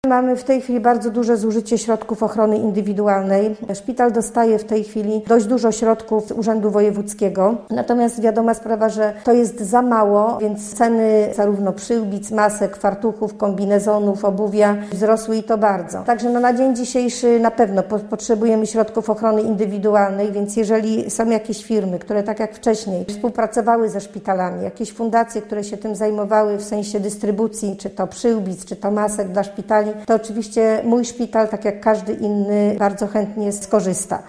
Mamy w tej chwili bardzo duże zużycie środków ochrony indywidualnej. Szpital dostaje w tej chwili dość dużo środków z Urzędu Wojewódzkiego. Natomiast wiadoma sprawa, że to jest za mało, więc ceny zarówno przyłbic, masek, fartuchów, kombinezonów, obuwia wzrosły i to bardzo. Także na dzień dzisiejszy na pewno potrzebujemy środków ochrony indywidualnej, więc jeżeli są jakieś firmy, które tak jak wcześniej współpracowały ze szpitalami, jakieś fundacje, które się tym zajmowały w sensie dystrybucji, czy to przyłbic, czy to masek dla szpitali, to oczywiście mój szpital, tak jak każdy inny, bardzo chętnie skorzysta.